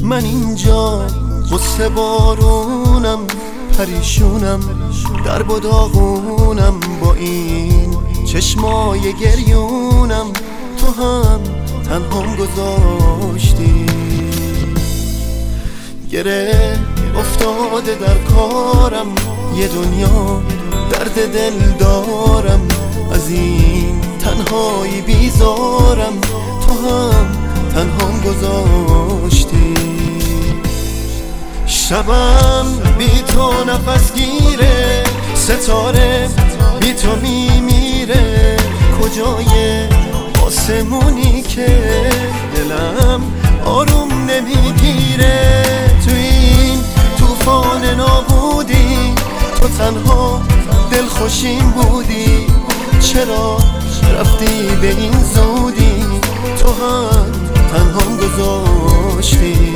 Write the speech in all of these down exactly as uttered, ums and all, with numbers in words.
من اینجا قصه بارونم، پریشونم، درب و داغونم، با این چشمای گریونم. تو هم تنهام گذاشتی، گره افتاده در کارم، یه دنیا درد دل دارم، از این تنهایی بیزارم. تو هم تنهام گذاشتی، شبم بی تو نفس گیره، ستاره بی تو میمیره. کجای آسمونی که دلم آروم نمیگیره؟ تو این طوفان نابودی تو تنها دلخوشیم بودی، چرا رفتی به این زودی؟ تو هم تنهام گذاشتی.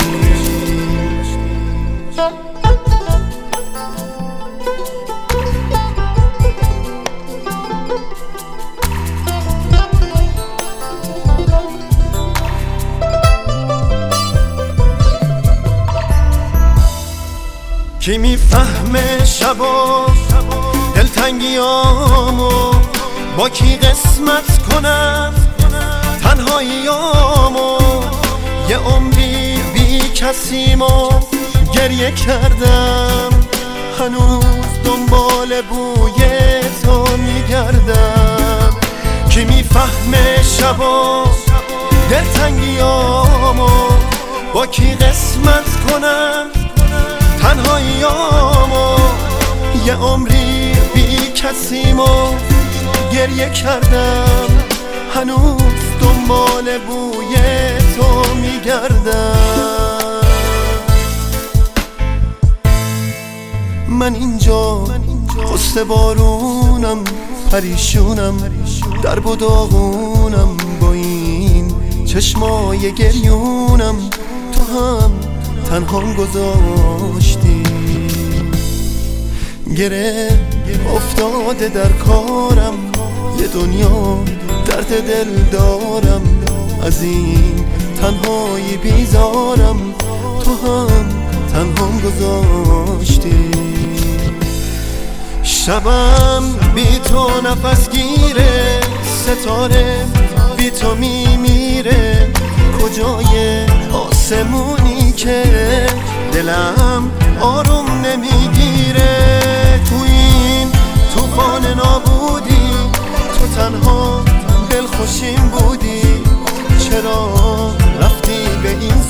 کی میفهمه شبا دلتنگیامو، با کی قسمت کنم تنهاییامو؟ یه عمری بی کسیمو گریه کردم، هنوز دنبال بوی تو میگردم. کی میفهمه شبا دلتنگیامو، با کی قسمت کنم تنهاییامو؟ یه عمری بی کسیمو گریه کردم، هنوز دنبال بوی تو میگردم. من اینجا قصه بارونم، پریشونم، درب و داغونم، با این چشمای گریونم. تو هم تنهام گذاشتی، گره افتاده در کارم، یه دنیا درد دل دارم، از این تنهایی بیزارم. تو هم تنهام گذاشتی، شبم بی تو نفس گیره، ستاره بی تو میمیره. کجای آسمونی که دلم آروم نمیگیره؟ تو این طوفان نابودی تو تنها دلخوشیم بودی، چرا رفتی به این